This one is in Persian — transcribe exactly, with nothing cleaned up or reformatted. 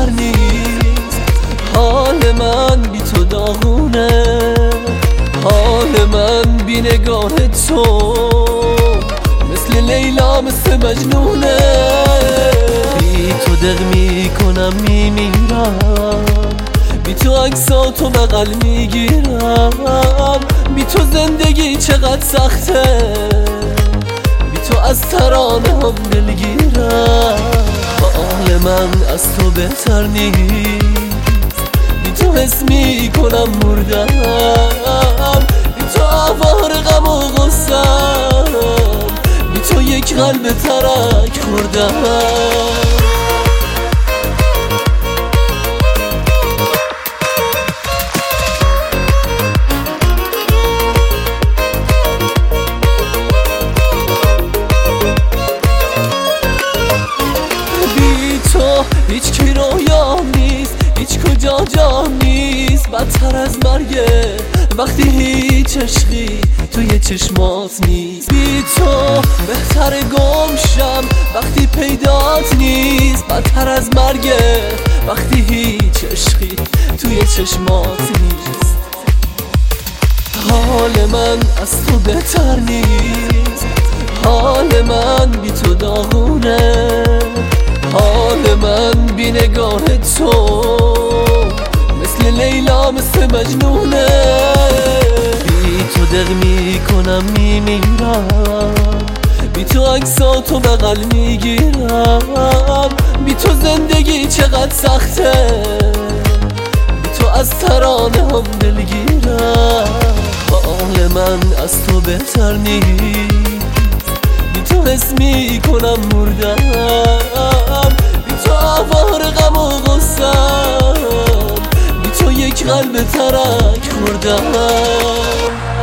بهتر نیست. حال من بی تو داغونه، حال من بی نگاه تو مثل لیلا مثل مجنونه. بی تو دق میکنم میمیرم، بی تو عکساتو بغل میگیرم. بی تو زندگی چقدر سخته، بی تو از ترانه هم دلگیرم. حال من از تو بهتر نیست، بی تو حس میکنم مردم. بی تو آوار غم و غصم، بی تو یک قلب ترک خوردم. هیچ کی رویام نیست، هیچ کجا جام نیست. بدتر از مرگه وقتی هیچ عشقی توی چشمات نیست. بی تو بهتر گم شم وقتی پیدات نیست. بدتر از مرگه وقتی هیچ عشقی توی چشمات نیست. حال من از تو بهتر نیست، حال من بی تو داغونه، حال من بی نگاه تو مثل لیلا مثل مجنونه. بی تو دق میکنم میمیرم، بی تو عکساتو بغل میگیرم. بی تو زندگی چقدر سخته، بی تو از ترانه هم دلگیرم. حال من از تو بهتر نیست، بی تو حس میکنم مردم. بی تو آوار غم و غصم، بی تو یک قلب ترک خوردم.